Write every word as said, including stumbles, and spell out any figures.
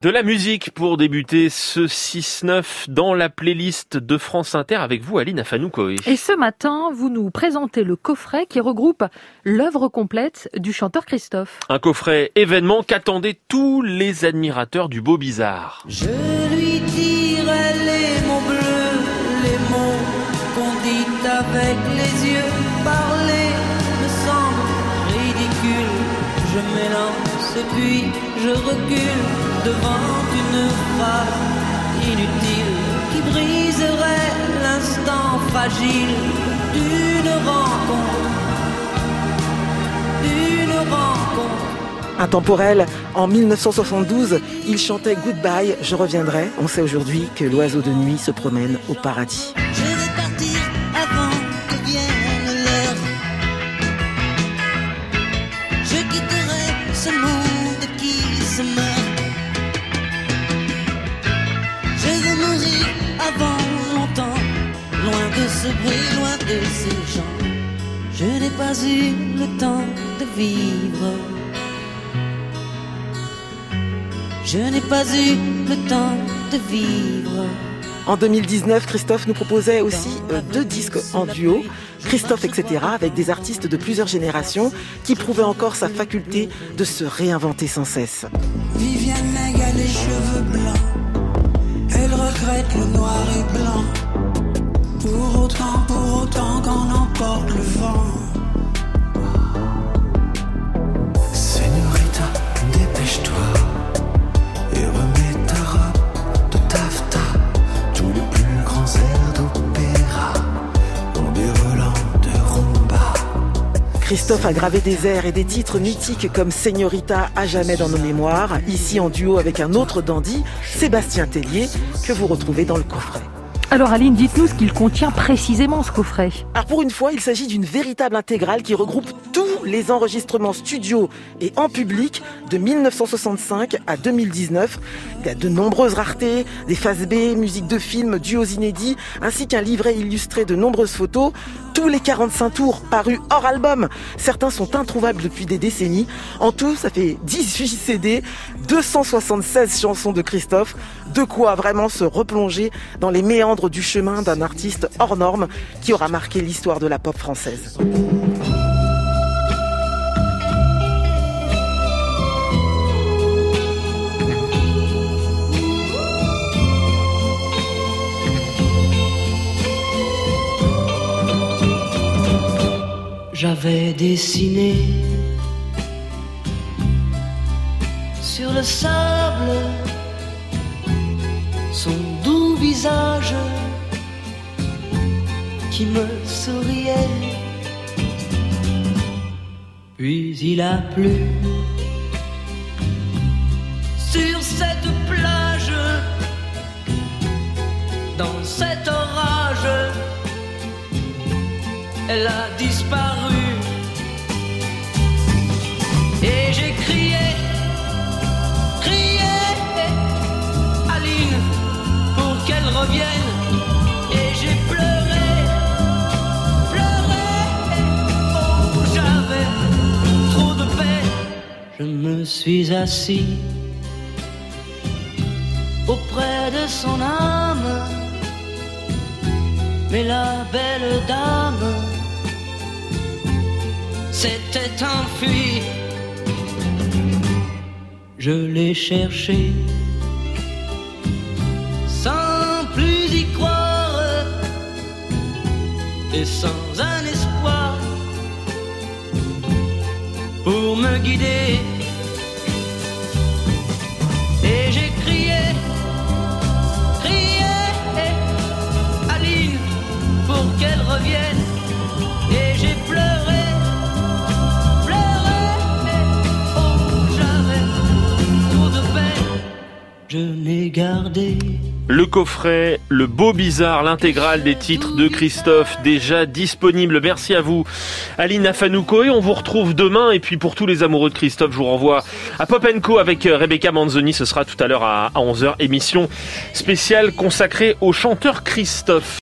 De la musique pour débuter ce six neuf dans la playlist de France Inter avec vous, Aline Afanoukoé. Et ce matin, vous nous présentez le coffret qui regroupe l'œuvre complète du chanteur Christophe. Un coffret événement qu'attendaient tous les admirateurs du Beau Bizarre. Je lui dirai les mots bleus, les mots qu'on dit avec les yeux. Parler me semble ridicule. Je m'élance et puis je recule devant une phrase inutile qui briserait l'instant fragile d'une rencontre, d'une rencontre. Intemporel, en dix-neuf cent soixante-douze, il chantait « Goodbye, je reviendrai ». On sait aujourd'hui que l'oiseau de nuit se promène au paradis. Je vais partir avant que vienne l'heure. Je quitterai ce monde qui se meurt. Je veux mourir avant longtemps, loin de ce bruit, loin de ces gens. Je n'ai pas eu le temps de vivre. Je n'ai pas eu le temps de vivre. En deux mille dix-neuf, Christophe nous proposait aussi euh, deux disques en duo, Christophe, et cetera, avec des artistes de plusieurs générations qui prouvaient encore sa faculté de se réinventer sans cesse. Viviane Leigh a les cheveux blancs, elle regrette le noir et blanc. Pour autant, pour autant qu'on emporte le vent. Señorita, dépêche-toi et remets ta robe de taffetas. Tous les plus grands airs d'opéra ont des relents de rumba. Christophe a gravé des airs et des titres mythiques comme Señorita à jamais dans nos mémoires, ici en duo avec un autre dandy, Sébastien Tellier, que vous retrouvez dans le coffret. Alors Aline, dites-nous ce qu'il contient précisément, ce coffret. Alors pour une fois, il s'agit d'une véritable intégrale qui regroupe tous les enregistrements studio et en public de dix-neuf cent soixante-cinq à deux mille dix-neuf. Il y a de nombreuses raretés, des phases B, musique de films, duos inédits, ainsi qu'un livret illustré de nombreuses photos. Tous les quarante-cinq tours parus hors album. Certains sont introuvables depuis des décennies. En tout, ça fait dix-huit C D, deux cent soixante-seize chansons de Christophe. De quoi vraiment se replonger dans les méandres du chemin d'un artiste hors norme qui aura marqué l'histoire de la pop française. J'avais dessiné sur le sable son doux visage qui me souriait. Puis il a plu sur cette plage, dans cet orage, elle a disparu. Et j'ai crié, crié, Aline, pour qu'elle revienne. Et j'ai pleuré, pleuré, oh j'avais trop de peine. Je me suis assis auprès de son âme, mais la belle dame s'était enfuie. Je l'ai cherchée sans plus y croire et sans un espoir pour me guider. Et j'ai crié, crié, Aline, pour qu'elle revienne. Et j'ai pleuré, pleuré, oh j'avais trop de peine. Je n'ai gardé Le coffret, le Beau Bizarre, l'intégrale des titres de Christophe, déjà disponible. Merci à vous, Aline Afanoukoé. On vous retrouve demain. Et puis pour tous les amoureux de Christophe, je vous renvoie à Pop and Co avec Rebecca Manzoni. Ce sera tout à l'heure à onze heures, émission spéciale consacrée au chanteur Christophe.